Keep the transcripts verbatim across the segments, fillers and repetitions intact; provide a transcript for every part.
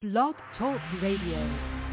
Blog Talk Radio.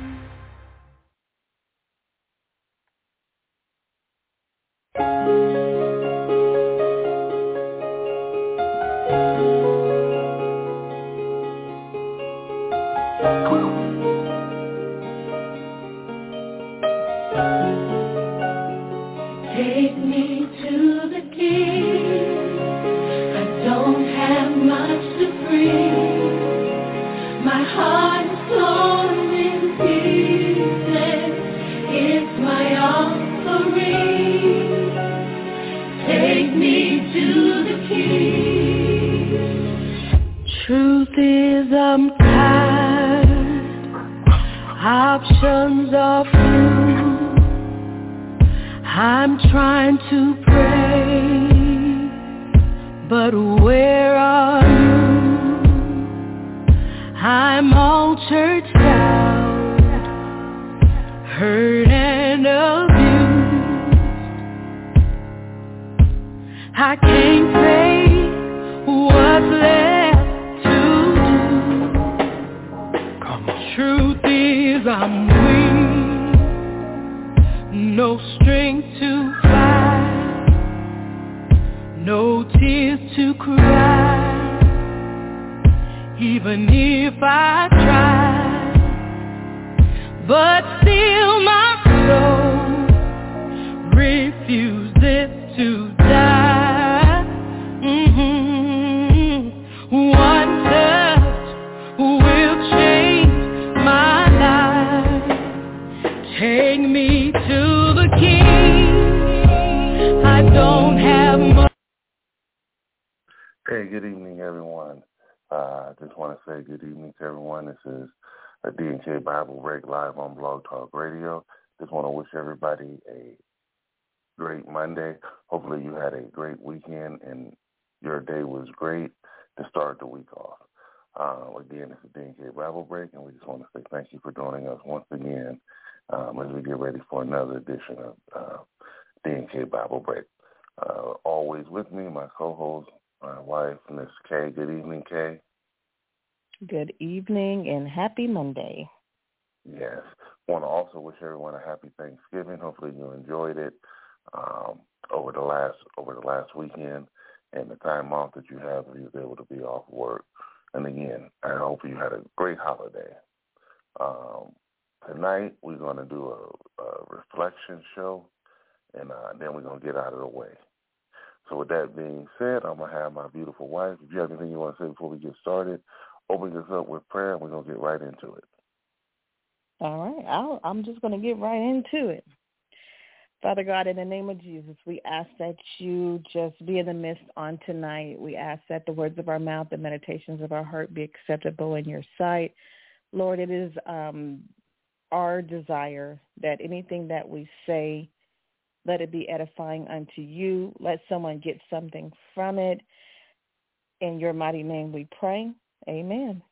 Take me to the King. I don't have much to bring. My heart is torn in pieces. It's my offering. Take me to the King. Truth is, I'm tired. Options are few. I'm trying to pray, but where are you? I'm all churched out, hurt and abused. I can't say what's left to do. Come on. Truth is, I'm weak, no strength to fight, no tears to cry. Even if I try, but still my soul refuses to die. Mm-hmm. One touch will change my life. Take me to the King. I don't have much. Hey, good evening, everyone. I uh, just want to say good evening to everyone. This is a D and K Bible Break live on Blog Talk Radio. Just want to wish everybody a great Monday. Hopefully you had a great weekend and your day was great to start the week off. Uh, again, this is D and K Bible Break, and we just want to say thank you for joining us once again um, as we get ready for another edition of uh, D and K Bible Break. Uh, always with me, my co-host, my wife, Miss Kay. Good evening, Kay. Good evening and happy Monday. Yes. Want to also wish everyone a happy Thanksgiving. Hopefully you enjoyed it um, over the last over the last weekend and the time off that you have if you was able to be off work. And again, I hope you had a great holiday. Um, tonight we're going to do a, a reflection show, and uh, then we're going to get out of the way. So with that being said, I'm going to have my beautiful wife. If you have anything you want to say before we get started, open this up with prayer, and we're going to get right into it. All right. I'll, I'm just going to get right into it. Father God, in the name of Jesus, we ask that you just be in the midst on tonight. We ask that the words of our mouth, the meditations of our heart be acceptable in your sight. Lord, it is um, our desire that anything that we say, let it be edifying unto you. Let someone get something from it. In your mighty name we pray. Amen.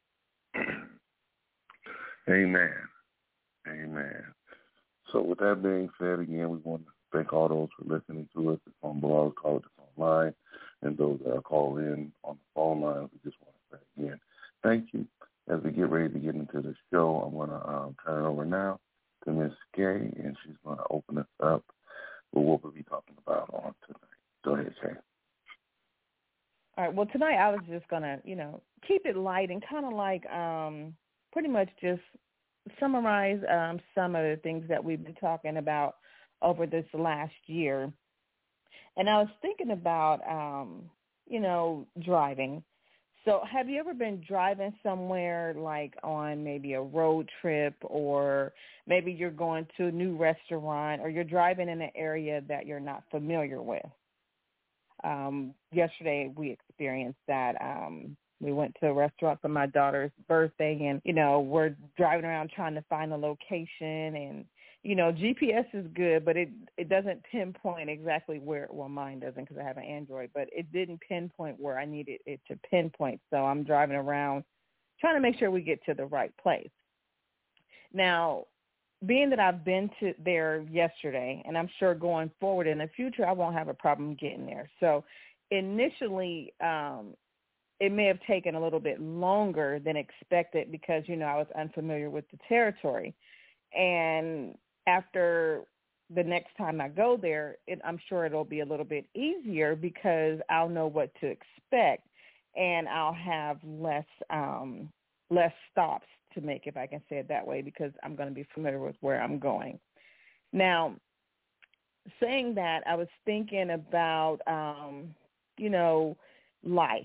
Amen. Amen. So with that being said, again, we want to thank all those for listening to us on Blog Talk, online, and those that are called in on the phone lines. We just want to say again, thank you. As we get ready to get into the show, I'm going to um, turn it over now to Miss Kay, and she's going to open us up with what we'll be talking about on tonight. Go ahead, Kay. All right. Well, tonight I was just going to, you know, keep it light and kind of like um, pretty much just summarize um, some of the things that we've been talking about over this last year. And I was thinking about, um, you know, driving. So have you ever been driving somewhere like on maybe a road trip, or maybe you're going to a new restaurant, or you're driving in an area that you're not familiar with? Um, yesterday we experienced that. Um, we went to a restaurant for my daughter's birthday, and, you know, we're driving around trying to find a location, and, you know, G P S is good, but it, it doesn't pinpoint exactly where, well, mine doesn't because I have an Android, but it didn't pinpoint where I needed it to pinpoint. So I'm driving around trying to make sure we get to the right place. Now, being that I've been to there yesterday, and I'm sure going forward in the future, I won't have a problem getting there. So initially, um, it may have taken a little bit longer than expected because, you know, I was unfamiliar with the territory. And after the next time I go there, it, I'm sure it'll be a little bit easier because I'll know what to expect, and I'll have less um, less stops to make, if I can say it that way, because I'm going to be familiar with where I'm going. Now, saying that, I was thinking about, um, you know, life.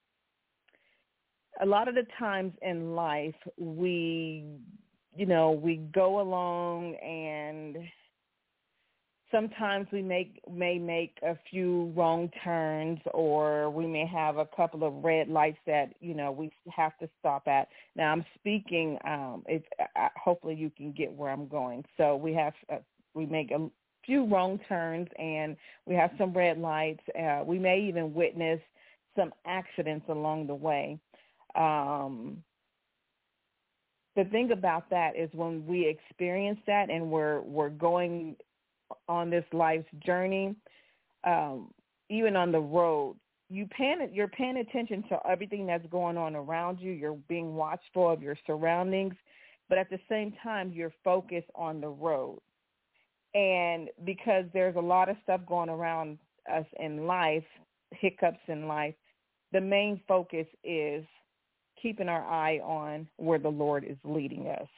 A lot of the times in life, we, you know, we go along, and sometimes we make may make a few wrong turns, or we may have a couple of red lights that, you know, we have to stop at. Now, I'm speaking, um, it's, uh, hopefully you can get where I'm going. So we have, uh, we make a few wrong turns, and we have some red lights. Uh, we may even witness some accidents along the way. Um, the thing about that is when we experience that and we're we're going on this life's journey, um, even on the road, you paying, you're paying attention to everything that's going on around you. You're being watchful of your surroundings, but at the same time, you're focused on the road. And because there's a lot of stuff going around us in life, hiccups in life, the main focus is keeping our eye on where the Lord is leading us.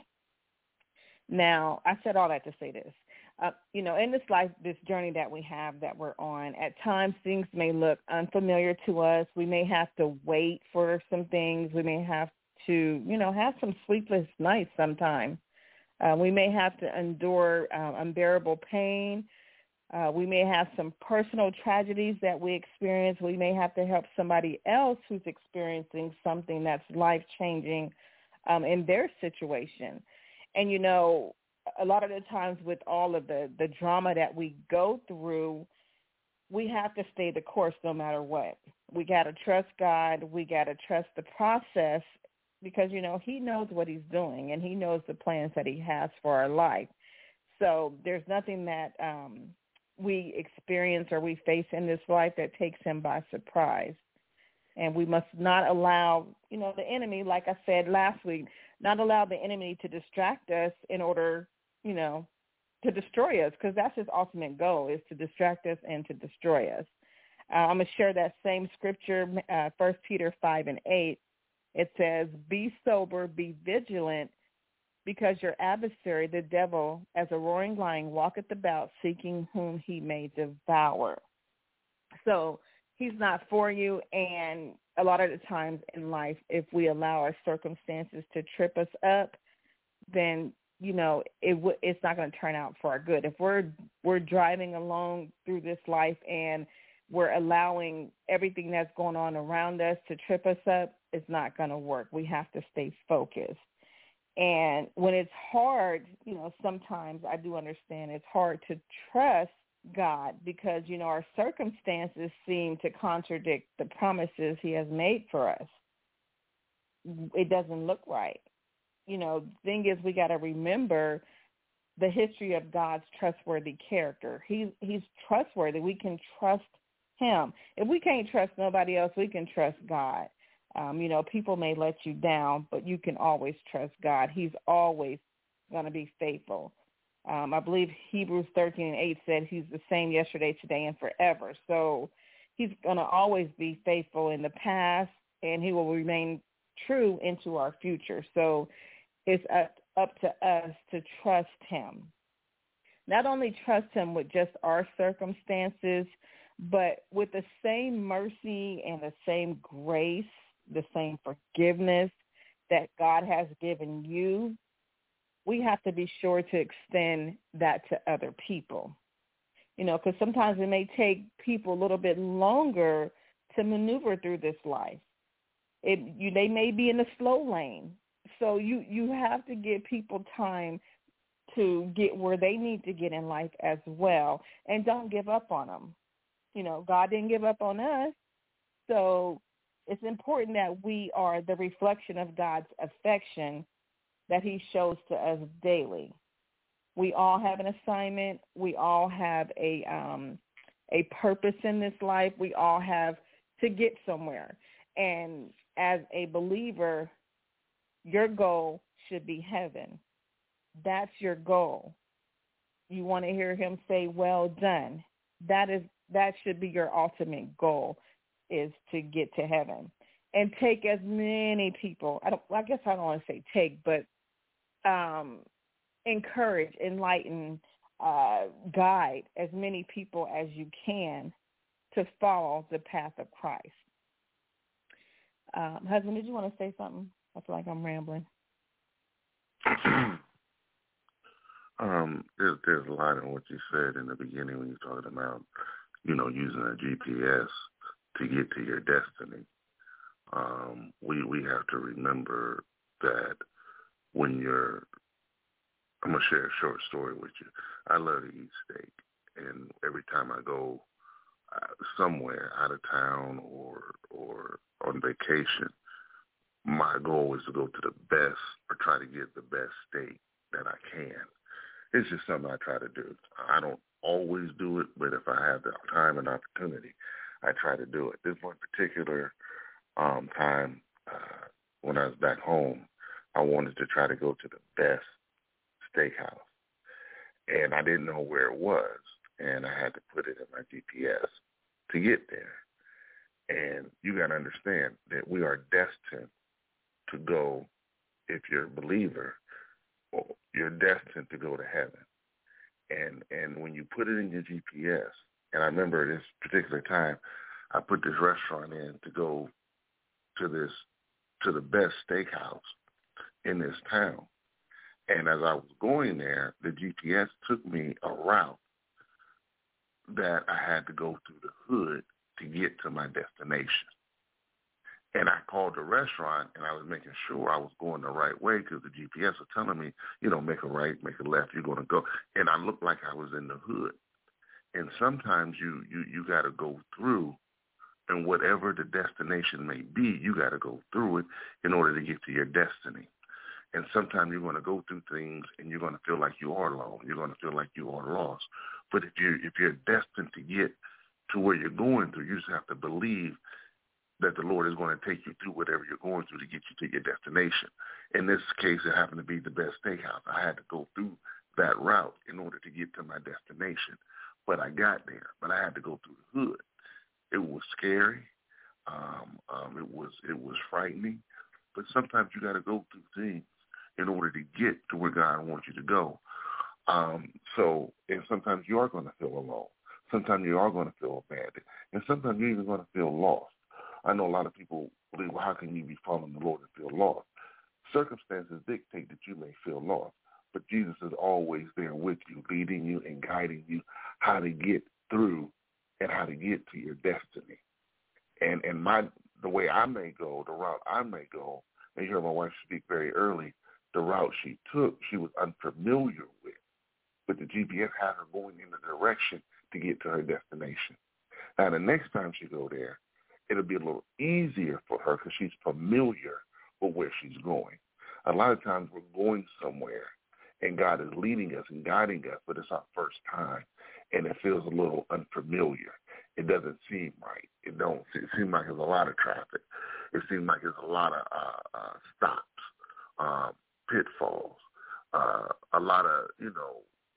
Now, I said all that to say this. Uh, you know, in this life, this journey that we have that we're on, at times things may look unfamiliar to us. We may have to wait for some things. We may have to, you know, have some sleepless nights sometime. Uh, we may have to endure uh, unbearable pain. Uh, we may have some personal tragedies that we experience. We may have to help somebody else who's experiencing something that's life-changing um, in their situation. And, you know, a lot of the times with all of the, the drama that we go through, we have to stay the course no matter what. We got to trust God. We got to trust the process because, you know, he knows what he's doing, and he knows the plans that he has for our life. So there's nothing that um, we experience or we face in this life that takes him by surprise. And we must not allow, you know, the enemy, like I said last week, not allow the enemy to distract us in order, you know, to destroy us, because that's his ultimate goal, is to distract us and to destroy us. Uh, I'm going to share that same scripture, uh, First Peter five and eight. It says, be sober, be vigilant, because your adversary, the devil, as a roaring lion, walketh about, seeking whom he may devour. So he's not for you, and a lot of the times in life, if we allow our circumstances to trip us up, then, you know, it w- it's not going to turn out for our good. If we're we're driving along through this life and we're allowing everything that's going on around us to trip us up, it's not going to work. We have to stay focused. And when it's hard, you know, sometimes I do understand it's hard to trust God because, you know, our circumstances seem to contradict the promises he has made for us. It doesn't look right. You know, the thing is, we got to remember the history of God's trustworthy character. He's, he's trustworthy. We can trust him. If we can't trust nobody else, we can trust God. Um, you know, people may let you down, but you can always trust God. He's always going to be faithful. Um, I believe Hebrews thirteen and eight said he's the same yesterday, today, and forever. So he's going to always be faithful in the past, and he will remain true into our future. So it's up, up to us to trust him. Not only trust him with just our circumstances, but with the same mercy and the same grace, the same forgiveness that God has given you, we have to be sure to extend that to other people. You know, because sometimes it may take people a little bit longer to maneuver through this life. It, you, they may be in the slow lane. So you, you have to give people time to get where they need to get in life as well. And don't give up on them. You know, God didn't give up on us. So it's important that we are the reflection of God's affection that he shows to us daily. We all have an assignment. We all have a um, a purpose in this life. We all have to get somewhere. And as a believer, your goal should be heaven. That's your goal. You want to hear him say, well done. That is that should be your ultimate goal, is to get to heaven. And take as many people, I don't I guess I don't want to say take, but um, encourage, enlighten, uh, guide as many people as you can to follow the path of Christ. Um, husband, did you want to say something? I feel like I'm rambling. um, there's, there's a lot in what you said in the beginning when you're talking about, you know, using a G P S to get to your destiny. Um, we, we have to remember that when you're, I'm going to share a short story with you. I love to eat steak, and every time I go uh, somewhere out of town or or on vacation, my goal is to go to the best or try to get the best steak that I can. It's just something I try to do. I don't always do it, but if I have the time and opportunity, I try to do it. This one particular um, time uh, when I was back home, I wanted to try to go to the best steakhouse, and I didn't know where it was, and I had to put it in my G P S to get there. And you got to understand that we are destined to go, if you're a believer, you're destined to go to heaven. And and when you put it in your G P S, and I remember this particular time, I put this restaurant in to go to this, to the best steakhouse in this town. And as I was going there, the G P S took me a route that I had to go through the hood to get to my destination. And I called the restaurant, and I was making sure I was going the right way because the G P S was telling me, you know, make a right, make a left, you're going to go. And I looked like I was in the hood. And sometimes you, you, you got to go through, and whatever the destination may be, you got to go through it in order to get to your destiny. And sometimes you're going to go through things, and you're going to feel like you are alone. You're going to feel like you are lost. But if you if you're destined to get to where you're going through, you just have to believe that the Lord is going to take you through whatever you're going through to get you to your destination. In this case, it happened to be the best steakhouse. I had to go through that route in order to get to my destination. But I got there, but I had to go through the hood. It was scary. Um, um, it was it was frightening. But sometimes you got to go through things in order to get to where God wants you to go. Um, so, and sometimes you are going to feel alone. Sometimes you are going to feel abandoned. And sometimes you're even going to feel lost. I know a lot of people believe, well, how can you be following the Lord and feel lost? Circumstances dictate that you may feel lost, but Jesus is always there with you, leading you and guiding you how to get through and how to get to your destiny. And and my the way I may go, the route I may go, and you heard my wife speak very early, the route she took, she was unfamiliar with. But the G P S had her going in the direction to get to her destination. Now, the next time she go there, it'll be a little easier for her because she's familiar with where she's going. A lot of times we're going somewhere, and God is leading us and guiding us, but it's our first time, and it feels a little unfamiliar. It doesn't seem right. It don't. It seems like there's a lot of traffic. It seems like there's a lot of uh, uh, stops, uh, pitfalls, uh, a lot of, you know,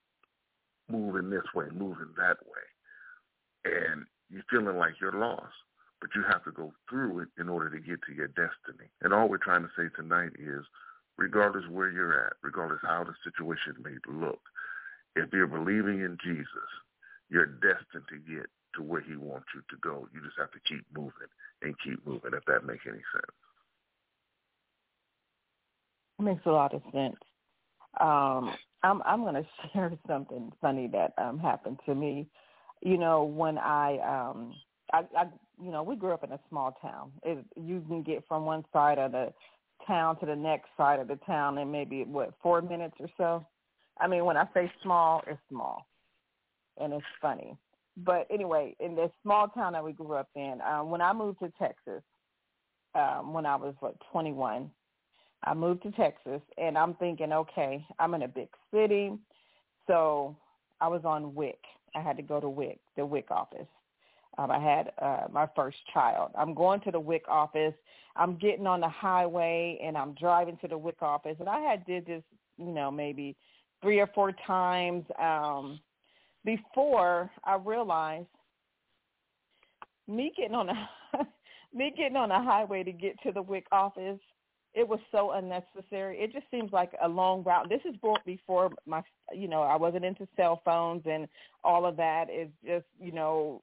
moving this way, moving that way. And you're feeling like you're lost, but you have to go through it in order to get to your destiny. And all we're trying to say tonight is, regardless where you're at, regardless how the situation may look, if you're believing in Jesus, you're destined to get to where he wants you to go. You just have to keep moving and keep moving, if that makes any sense. It makes a lot of sense. Um, I'm, I'm going to share something funny that um, happened to me. You know, when I, um, I, I, you know, we grew up in a small town. It, you can get from one side of the town to the next side of the town in maybe, what, four minutes or so? I mean, when I say small, it's small, and it's funny. But anyway, in this small town that we grew up in, um, when I moved to Texas, um, when I was, what, twenty-one, I moved to Texas, and I'm thinking, okay, I'm in a big city. So I was on W I C. I had to go to W I C, the W I C office. Um, I had uh, my first child. I'm going to the W I C office. I'm getting on the highway, and I'm driving to the W I C office. And I had did this, you know, maybe three or four times um, before I realized me getting on the me getting on the highway to get to the W I C office, it was so unnecessary. It just seems like a long route. This is before my, you know, I wasn't into cell phones and all of that. It's just, you know,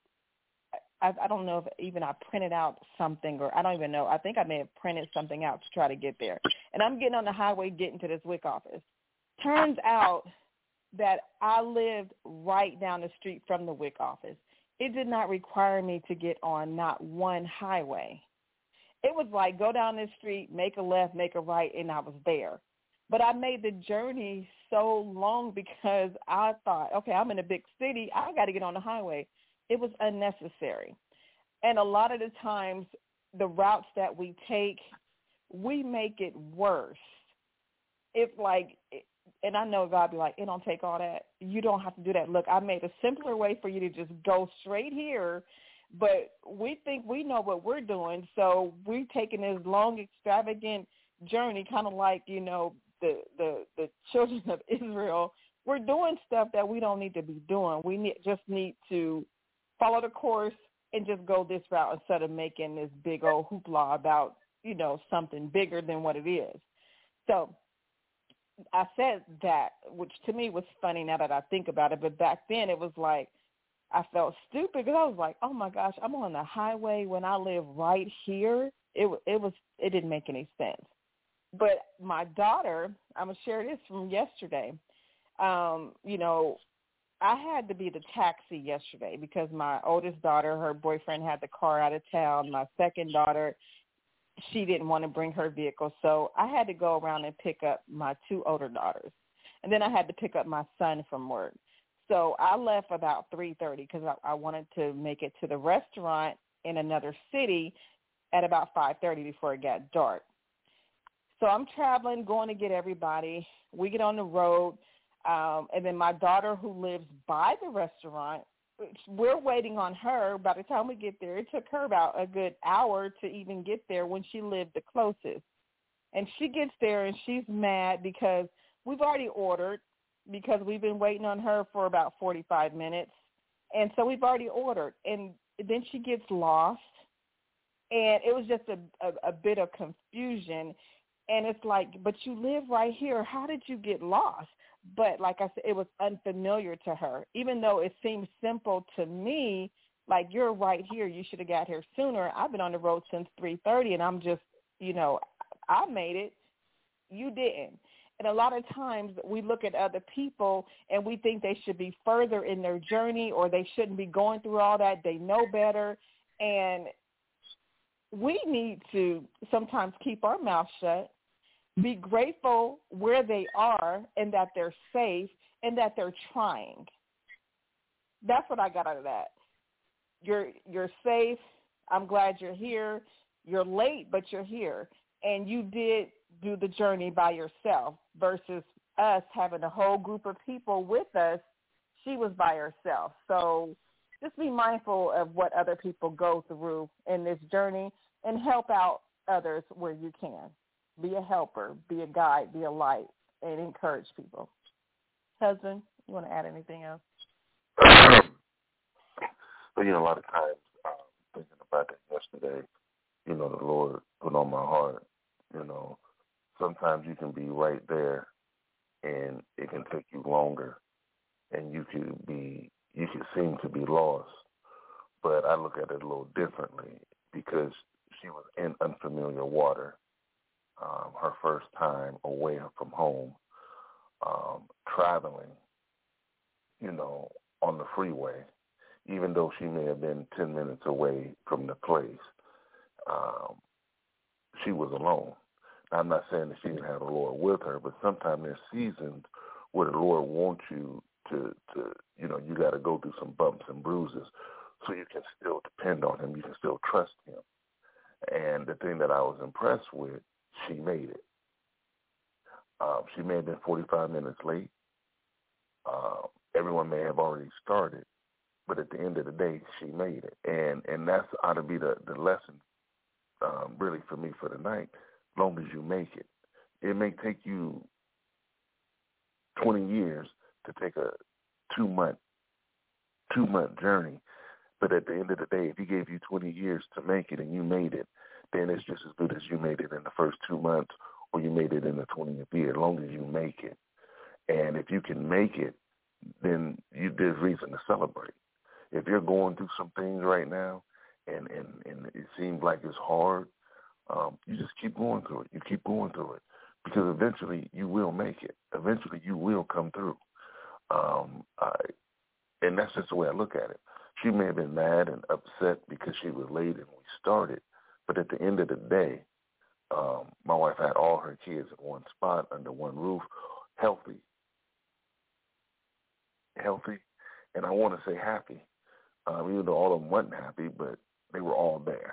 I, I don't know if even I printed out something, or I don't even know. I think I may have printed something out to try to get there. And I'm getting on the highway getting to this W I C office. Turns out that I lived right down the street from the W I C office. It did not require me to get on not one highway. It was like go down this street, make a left, make a right, and I was there. But I made the journey so long because I thought, okay, I'm in a big city. I got to get on the highway. It was unnecessary. And a lot of the times, the routes that we take, we make it worse. It's like, and I know God be like, it don't take all that. You don't have to do that. Look, I made a simpler way for you to just go straight here. But we think we know what we're doing, so we're taking this long, extravagant journey, kind of like, you know, the, the, the children of Israel. We're doing stuff that we don't need to be doing. We need, just need to follow the course and just go this route instead of making this big old hoopla about, you know, something bigger than what it is. So I said that, which to me was funny now that I think about it, but back then it was like, I felt stupid because I was like, oh, my gosh, I'm on the highway when I live right here. It, it was it didn't make any sense. But my daughter, I'm going to share this from yesterday. Um, you know, I had to be the taxi yesterday because my oldest daughter, her boyfriend had the car out of town. My second daughter, she didn't want to bring her vehicle. So I had to go around and pick up my two older daughters. And then I had to pick up my son from work. So I left about three thirty because I, I wanted to make it to the restaurant in another city at about five thirty before it got dark. So I'm traveling, going to get everybody. We get on the road, um, and then my daughter who lives by the restaurant, we're waiting on her. By the time we get there, it took her about a good hour to even get there when she lived the closest. And she gets there, and she's mad because we've already ordered, because we've been waiting on her for about forty-five minutes. And so we've already ordered. And then she gets lost. And it was just a, a, a bit of confusion. And it's like, but you live right here. How did you get lost? But like I said, it was unfamiliar to her. Even though it seemed simple to me, like, you're right here. You should have got here sooner. I've been on the road since three thirty, and I'm just, you know, I made it. You didn't. And a lot of times we look at other people and we think they should be further in their journey, or they shouldn't be going through all that. They know better. And we need to sometimes keep our mouth shut, be grateful where they are and that they're safe and that they're trying. That's what I got out of that. You're you're safe. I'm glad you're here. You're late, but you're here. And you did do the journey by yourself versus us having a whole group of people with us. She was by herself. So just be mindful of what other people go through in this journey and help out others where you can. Be a helper, be a guide, be a light, and encourage people. Husband, you want to add anything else? But, you know, a lot of times, um, thinking about that yesterday, you know, the Lord put on my heart, you know, sometimes you can be right there and it can take you longer and you could be, you could seem to be lost. But I look at it a little differently because she was in unfamiliar water, um, her first time away from home, um, traveling, you know, on the freeway, even though she may have been ten minutes away from the place. Um, she was alone. I'm not saying that she didn't have the Lord with her, but sometimes there's seasons where the Lord wants you to, to you know, you got to go through some bumps and bruises so you can still depend on him. You can still trust him. And the thing that I was impressed with, she made it. Um, she may have been forty-five minutes late. Uh, everyone may have already started, but at the end of the day, she made it. And and that's ought to be the, the lesson, um, really, for me for tonight, as long as you make it. It may take you twenty years to take a two-month, two-month journey, but at the end of the day, if he gave you twenty years to make it and you made it, then it's just as good as you made it in the first two months or you made it in the twentieth year, as long as you make it. And if you can make it, then you, there's reason to celebrate. If you're going through some things right now and, and, and it seems like it's hard, um, you just keep going through it. You keep going through it because eventually you will make it. Eventually you will come through. Um, I, and that's just the way I look at it. She may have been mad and upset because she was late and we started, but at the end of the day, um, my wife had all her kids in one spot under one roof, healthy, healthy, and I want to say happy. Um, even though all of them wasn't happy, but they were all there.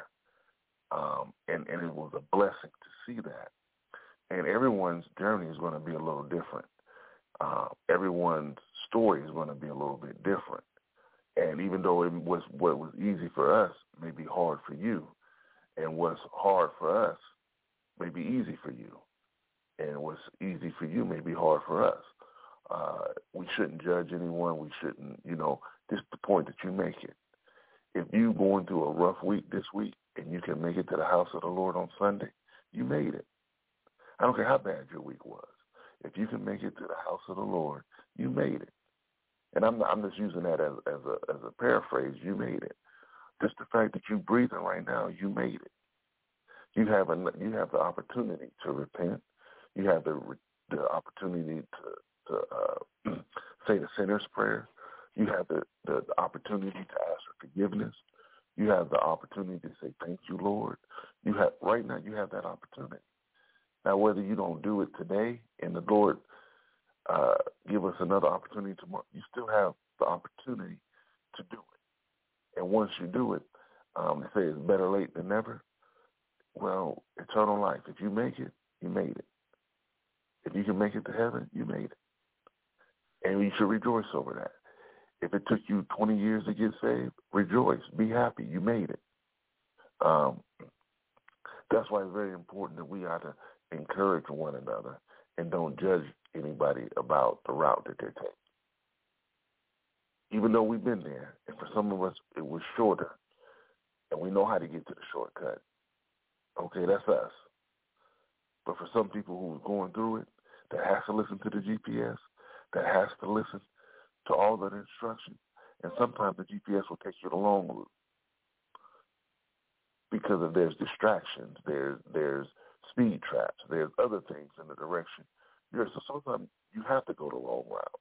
Um, and, and it was a blessing to see that. And everyone's journey is going to be a little different. Uh, everyone's story is going to be a little bit different. And even though it was what was easy for us may be hard for you, and what's hard for us may be easy for you, and what's easy for you may be hard for us. Uh, we shouldn't judge anyone. We shouldn't, you know, just the point that you make it. If you're going through a rough week this week and you can make it to the house of the Lord on Sunday, you made it. I don't care how bad your week was. If you can make it to the house of the Lord, you made it. And I'm not, I'm just using that as, as a as a paraphrase. You made it. Just the fact that you're breathing right now, you made it. You have a, you have the opportunity to repent. You have the the opportunity to to uh, say the sinner's prayer. You have the, the, the opportunity to ask for forgiveness. You have the opportunity to say, thank you, Lord. You have right now, you have that opportunity. Now, whether you don't do it today and the Lord uh, give us another opportunity tomorrow, you still have the opportunity to do it. And once you do it, um, they say it's better late than never. Well, eternal life, if you make it, you made it. If you can make it to heaven, you made it. And you should rejoice over that. If it took you twenty years to get saved, rejoice. Be happy. You made it. Um, that's why it's very important that we ought to encourage one another and don't judge anybody about the route that they're taking. Even though we've been there, and for some of us it was shorter, and we know how to get to the shortcut. Okay, that's us. But for some people who are going through it, that has to listen to the G P S, that has to listen to all the instructions, and sometimes the G P S will take you the long route because of there's distractions, there's there's speed traps, there's other things in the direction. You're, so sometimes you have to go the long route.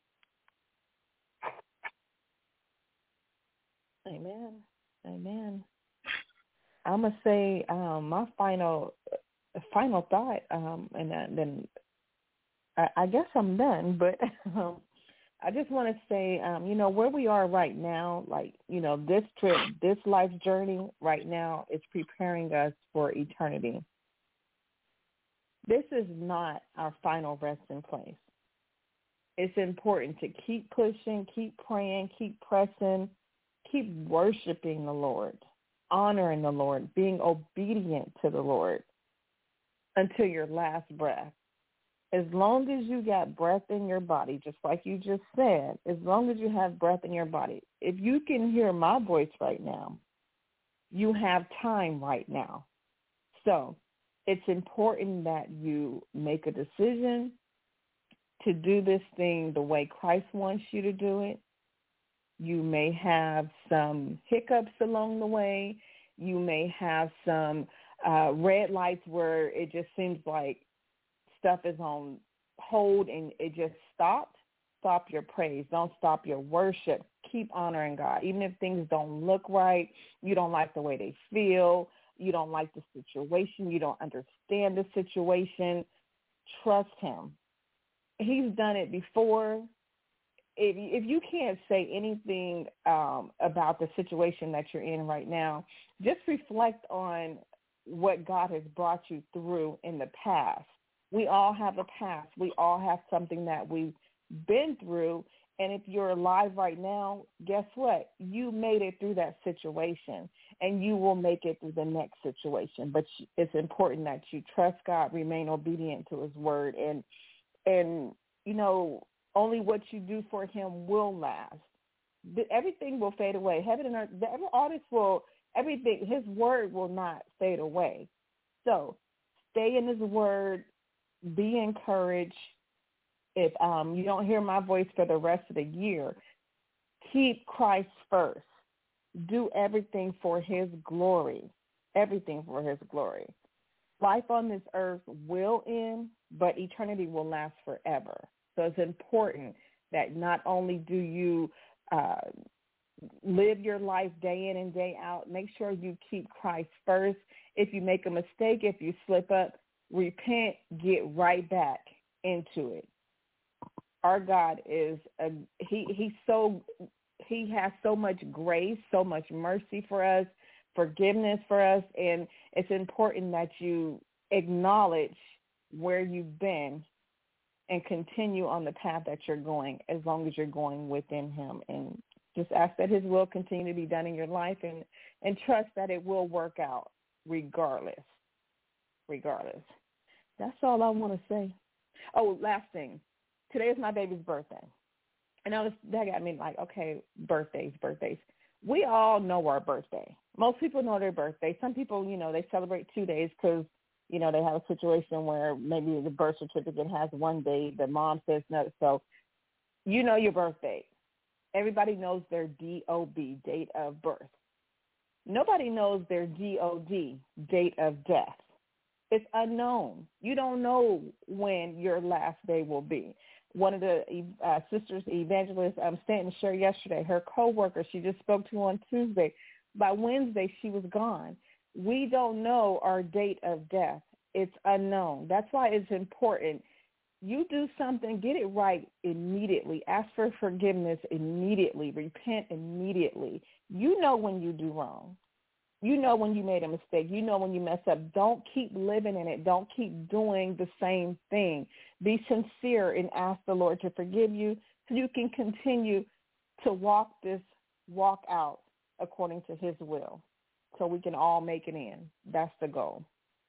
Amen. Amen. I'm gonna say um, my final final thought, um, and then I, I guess I'm done. But um, I just want to say, um, you know, where we are right now, like, you know, this trip, this life journey right now is preparing us for eternity. This is not our final resting place. It's important to keep pushing, keep praying, keep pressing, keep worshiping the Lord, honoring the Lord, being obedient to the Lord until your last breath. As long as you got breath in your body, just like you just said, as long as you have breath in your body, if you can hear my voice right now, you have time right now. So it's important that you make a decision to do this thing the way Christ wants you to do it. You may have some hiccups along the way. You may have some uh, red lights where it just seems like stuff is on hold and it just stopped. Stop your praise. Don't stop your worship. Keep honoring God. Even if things don't look right, you don't like the way they feel, you don't like the situation, you don't understand the situation, trust him. He's done it before. If, if you can't say anything um, about the situation that you're in right now, just reflect on what God has brought you through in the past. We all have a past. We all have something that we've been through, And if you're alive right now, guess what? You made it through that situation, and you will make it through the next situation. But it's important that you trust God, remain obedient to his word, and, and you know, only what you do for him will last. Everything will fade away. Heaven and earth, all this will, everything, his word will not fade away. So stay in his word, be encouraged. If um, you don't hear my voice for the rest of the year, keep Christ first. Do everything for his glory, everything for his glory. Life on this earth will end, but eternity will last forever. So it's important that not only do you uh, live your life day in and day out, make sure you keep Christ first. If you make a mistake, if you slip up, repent, get right back into it. Our God is a, he he's so he has so much grace, so much mercy for us, forgiveness for us, and it's important that you acknowledge where you've been and continue on the path that you're going, as long as you're going within him, and just ask that his will continue to be done in your life, and, and trust that it will work out regardless, regardless. That's all I want to say. Oh, last thing. Today is my baby's birthday. And I was, that got me like, okay, birthdays, birthdays. We all know our birthday. Most people know their birthday. Some people, you know, they celebrate two days because, you know, they have a situation where maybe the birth certificate has one day, the mom says no. So you know your birthday. Everybody knows their D O B, date of birth. Nobody knows their D O D, date of death. It's unknown. You don't know when your last day will be. One of the uh, sisters, evangelist, um, Stanton shared yesterday, her coworker, she just spoke to on Tuesday. By Wednesday, she was gone. We don't know our date of death. It's unknown. That's why it's important. You do something, get it right immediately. Ask for forgiveness immediately. Repent immediately. You know when you do wrong. You know when you made a mistake. You know when you mess up. Don't keep living in it. Don't keep doing the same thing. Be sincere and ask the Lord to forgive you so you can continue to walk this walk out according to his will, so we can all make it in. That's the goal.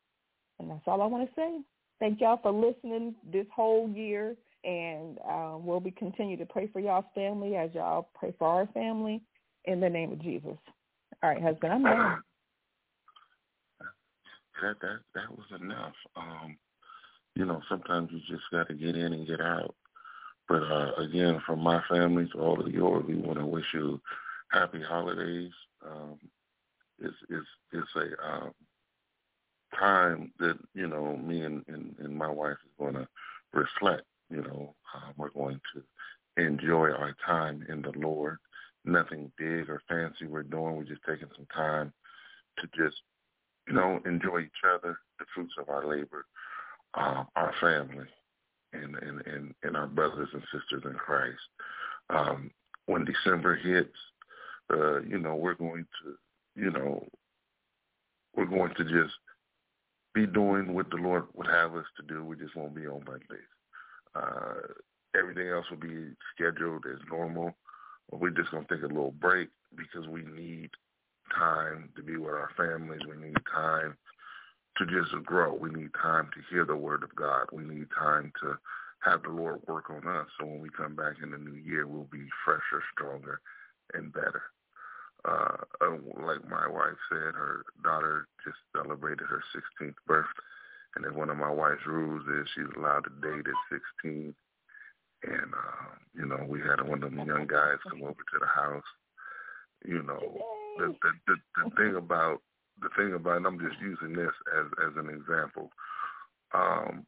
And that's all I want to say. Thank y'all for listening this whole year, and uh, we'll be continue to pray for y'all's family as y'all pray for our family in the name of Jesus. All right, husband, I'm done. That that that was enough. Um, you know, sometimes you just got to get in and get out. But uh, again, from my family to all of yours, we want to wish you happy holidays. Um, it's it's it's a um, time that you know me and, and, and my wife is going to reflect. You know, uh, we're going to enjoy our time in the Lord. Nothing big or fancy we're doing. We're just taking some time to just, you know, enjoy each other, the fruits of our labor, uh, our family, and, and, and, and our brothers and sisters in Christ. Um, when December hits, uh, you know, we're going to, you know, we're going to just be doing what the Lord would have us to do. We just won't be on Mondays. Uh, everything else will be scheduled as normal. We're just going to take a little break because we need time to be with our families. We need time to just grow. We need time to hear the word of God. We need time to have the Lord work on us. So when we come back in the new year, we'll be fresher, stronger, and better. Uh, like my wife said, her daughter just celebrated her sixteenth birthday. And then one of my wife's rules is she's allowed to date at sixteen. And, uh, you know, we had one of them young guys come over to the house. You know, the, the, the, the thing about, the thing about, and I'm just using this as, as an example, um,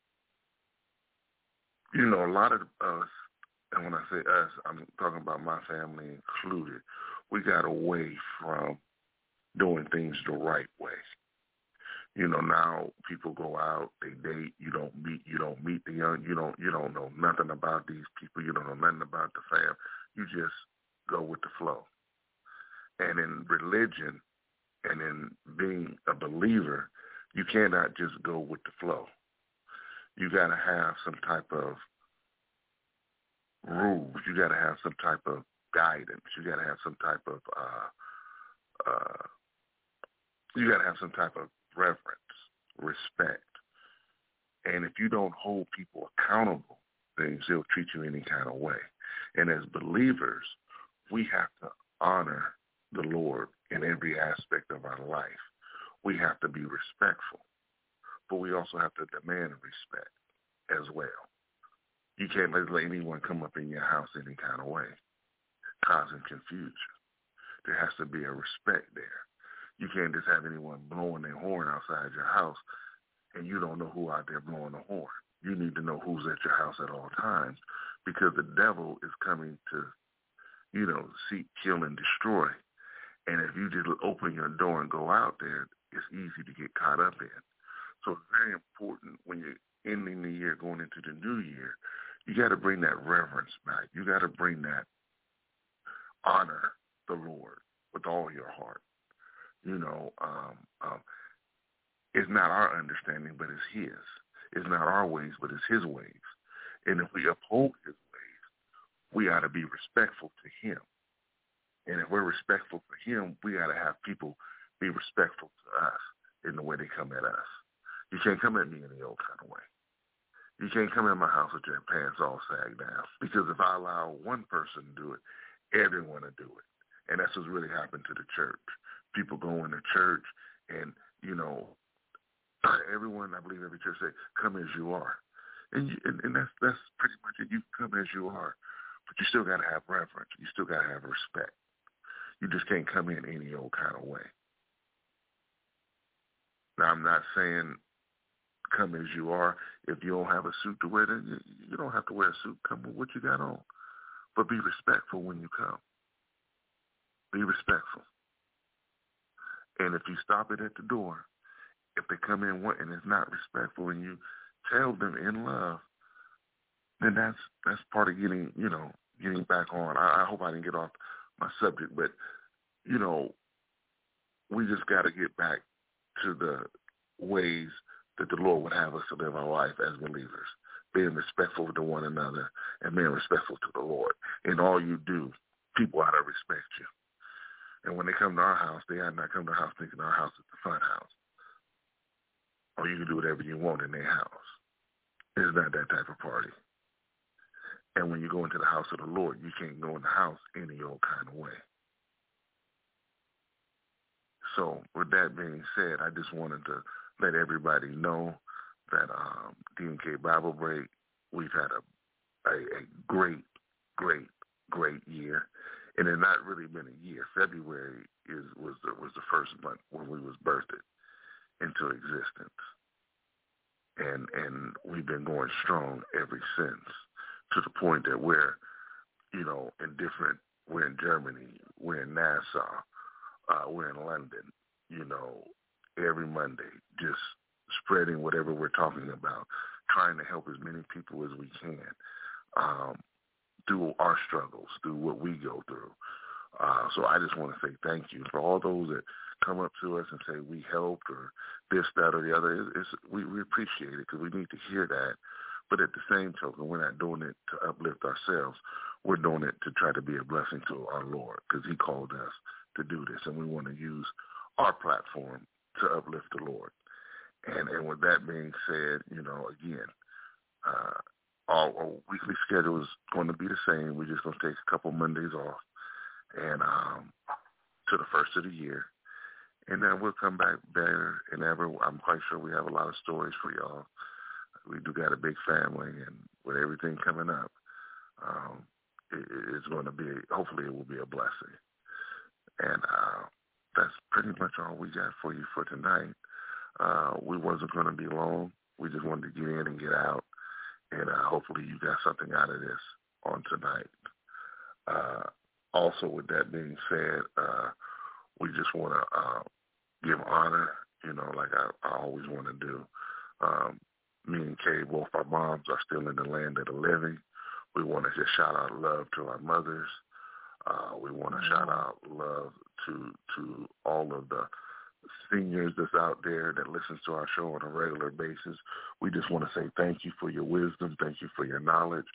you know, a lot of us, and when I say us, I'm talking about my family included, we got away from doing things the right way. You know, now people go out, they date, you don't meet, you don't meet the young, you don't, you don't know nothing about these people, you don't know nothing about the fam. You just go with the flow. And in religion and in being a believer, you cannot just go with the flow. You got to have some type of rules. You got to have some type of guidance. You got to have some type of uh, uh, you got to have some type of reverence, respect. And if you don't hold people accountable, then they'll treat you any kind of way. And as believers, we have to honor the Lord in every aspect of our life. We have to be respectful, but we also have to demand respect as well. You can't let anyone come up in your house any kind of way, causing confusion. There has to be a respect there. You can't just have anyone blowing their horn outside your house and you don't know who out there blowing the horn. You need to know who's at your house at all times, because the devil is coming to, you know, seek, kill, and destroy. And if you just open your door and go out there, it's easy to get caught up in. So it's very important when you're ending the year, going into the new year, you got to bring that reverence back. You got to bring that honor the Lord with all your heart. You know, um, um, it's not our understanding, but it's his. It's not our ways, but it's his ways. And if we uphold his ways, we ought to be respectful to him. And if we're respectful for him, we got to have people be respectful to us in the way they come at us. You can't come at me any old kind of way. You can't come in my house with your pants all sagged down, because if I allow one person to do it, everyone will do it. And that's what's really happened to the church. People go into church and, you know, everyone, I believe every church say, come as you are. And, you, and, and that's that's pretty much it. You come as you are, but you still got to have reverence. You still got to have respect. You just can't come in any old kind of way. Now, I'm not saying come as you are. If you don't have a suit to wear, then you, you don't have to wear a suit. Come with what you got on. But be respectful when you come. Be respectful. And if you stop it at the door, if they come in and it's not respectful and you tell them in love, then that's that's part of getting, you know, getting back on. I, I hope I didn't get off my subject, but, you know, we just got to get back to the ways that the Lord would have us to live our life as believers, being respectful to one another and being respectful to the Lord. In all you do, people ought to respect you. And when they come to our house, they ought not come to our house thinking our house is the fun house. Or you can do whatever you want in their house. It's not that type of party. And when you go into the house of the Lord, you can't go in the house any old kind of way. So with that being said, I just wanted to let everybody know that um, D and K Bible Break, we've had a, a, a great, great, great year. And it not really been a year. February is was the, was the first month when we was birthed into existence. And and we've been going strong ever since, to the point that we're, you know, in different, we're in Germany, we're in Nassau, uh, we're in London, you know, every Monday, just spreading whatever we're talking about, trying to help as many people as we can um, through our struggles, through what we go through. Uh, so I just want to say thank you for all those that come up to us and say we helped or this, that, or the other. It's, it's, we, we appreciate it because we need to hear that. But at the same token, we're not doing it to uplift ourselves. We're doing it to try to be a blessing to our Lord, because he called us to do this, and we want to use our platform to uplift the Lord. And and with that being said, you know, again, uh, our, our weekly schedule is going to be the same. We're just going to take a couple Mondays off and um, to the first of the year. And then we'll come back better and ever. I'm quite sure we have a lot of stories for y'all. We do got a big family, and with everything coming up, um, it, it's going to be, hopefully it will be a blessing. And uh, that's pretty much all we got for you for tonight. Uh, we wasn't going to be long. We just wanted to get in and get out. And uh, hopefully you got something out of this on tonight. Uh, also, with that being said, uh, we just want to uh, give honor, you know, like I, I always want to do. Um, me and Kay, both our moms are still in the land of the living. We want to just shout out love to our mothers. Uh, we want to mm-hmm. shout out love to to all of the seniors that's out there that listens to our show on a regular basis. We just want to say thank you for your wisdom, thank you for your knowledge,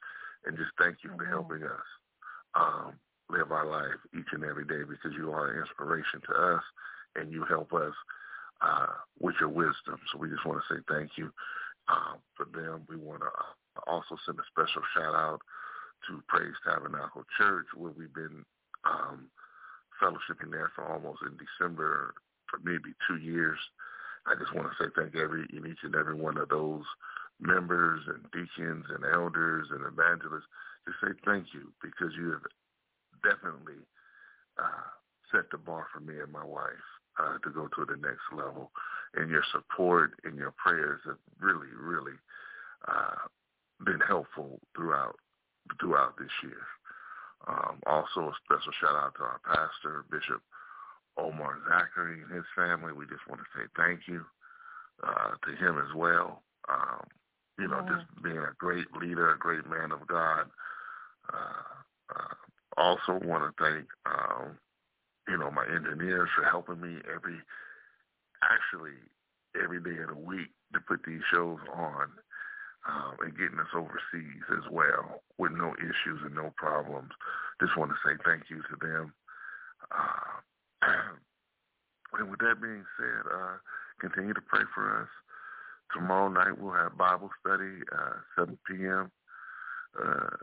and just thank you for Amen. helping us um, live our life each and every day, because you are an inspiration to us and you help us uh, with your wisdom. So we just want to say thank you um, for them. We want to also send a special shout out to Praise Tabernacle Church, where we've been um, fellowshipping there for almost in December for maybe two years. I just want to say thank every in each and every one of those members and deacons and elders and evangelists. Just say thank you, because you have definitely uh, set the bar for me and my wife uh, to go to the next level. And your support and your prayers have really, really uh, been helpful throughout throughout this year. Um, also, a special shout out to our pastor, Bishop Omar Zachary, and his family. We just want to say thank you uh, to him as well. Um, you know, Yeah. just being a great leader, a great man of God. Uh, uh, also want to thank, um, you know, my engineers for helping me every, actually every day of the week to put these shows on. Um, and getting us overseas as well with no issues and no problems. Just want to say thank you to them. Uh, and with that being said, uh, continue to pray for us. Tomorrow night we'll have Bible study, uh, seven p.m. Uh,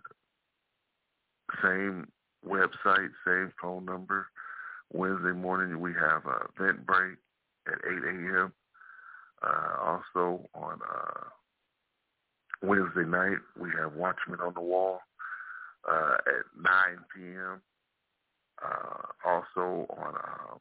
same website, same phone number. Wednesday morning we have a event break at eight a.m. Uh, also on uh, Wednesday night, we have Watchmen on the Wall uh, at nine p.m. Uh, also on um,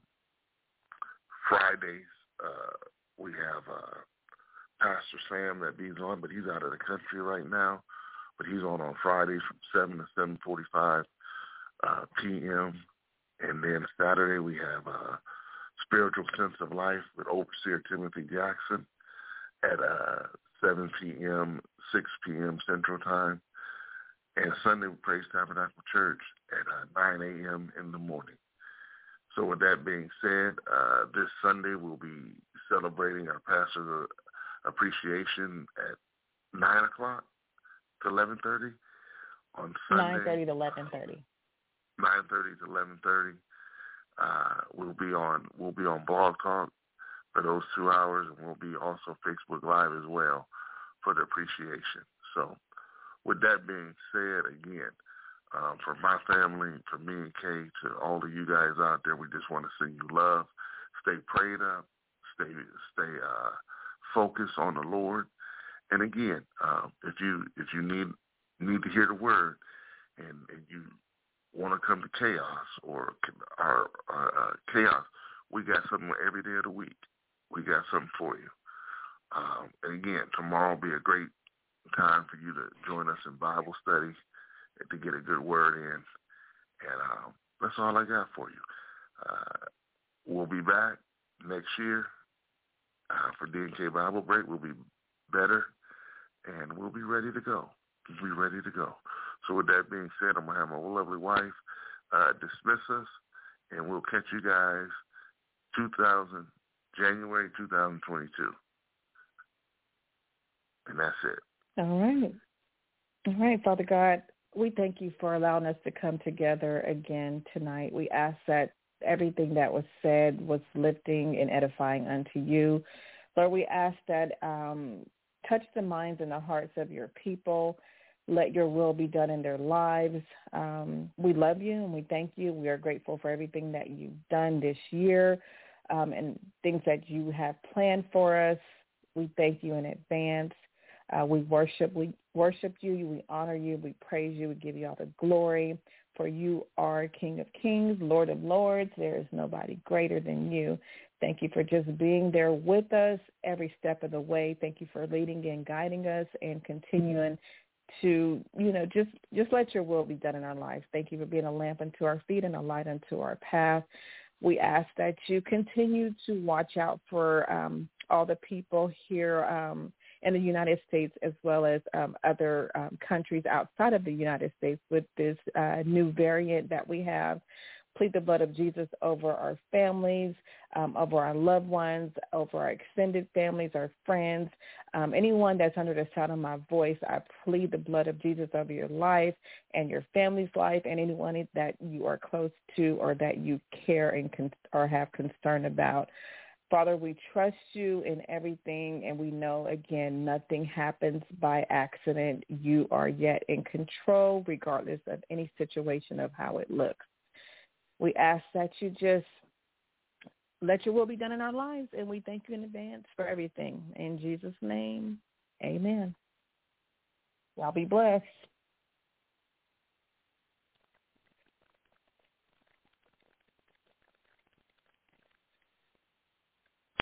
Fridays, uh, we have uh, Pastor Sam that be's on, but he's out of the country right now. But he's on on Fridays from seven to seven forty-five uh, p.m. And then Saturday, we have uh, Spiritual Sense of Life with Overseer Timothy Jackson at uh, seven p.m., six p.m. Central Time. And Sunday, we Praise Tabernacle Church at uh, nine a.m. in the morning. So with that being said, uh, this Sunday we'll be celebrating our pastor's appreciation at nine o'clock to eleven thirty on Sunday. nine thirty to eleven thirty. nine thirty to eleven thirty. Uh, we'll be on we'll be on Blog Talk for those two hours, and we'll be also Facebook Live as well for the appreciation. So with that being said, again, um, for my family, for me and Kay, to all of you guys out there, we just want to send you love. Stay prayed up. Stay stay uh, focused on the Lord. And again, um, if you if you need need to hear the word, and, and you want to come to Chaos or our uh, Chaos, we got something every day of the week. We got something for you. Um, and again, tomorrow will be a great time for you to join us in Bible study and to get a good word in. And um, that's all I got for you. Uh, we'll be back next year uh, for D and K Bible Break. We'll be better, and we'll be ready to go. We'll be ready to go. So with that being said, I'm going to have my lovely wife uh, dismiss us, and we'll catch you guys two thousand, January two thousand twenty-two. And that's it. All right. All right, Father God, we thank you for allowing us to come together again tonight. We ask that everything that was said was lifting and edifying unto you. Lord, we ask that um, touch the minds and the hearts of your people. Let your will be done in their lives. Um, we love you and we thank you. We are grateful for everything that you've done this year um, and things that you have planned for us. We thank you in advance. Uh, we worship, we worship you, we honor you, we praise you, we give you all the glory, for you are King of Kings, Lord of Lords. There is nobody greater than you. Thank you for just being there with us every step of the way. Thank you for leading and guiding us and continuing to, you know, just, just let your will be done in our lives. Thank you for being a lamp unto our feet and a light unto our path. We ask that you continue to watch out for um, all the people here um, in the United States, as well as um, other um, countries outside of the United States with this uh, new variant that we have. plead the blood of Jesus over our families, um, over our loved ones, over our extended families, our friends, um, anyone that's under the sound of my voice. I plead the blood of Jesus over your life and your family's life and anyone that you are close to or that you care and con- or have concern about. Father, we trust you in everything, and we know, again, nothing happens by accident. You are yet in control, regardless of any situation of how it looks. We ask that you just let your will be done in our lives, and we thank you in advance for everything. In Jesus' name, amen. Y'all be blessed.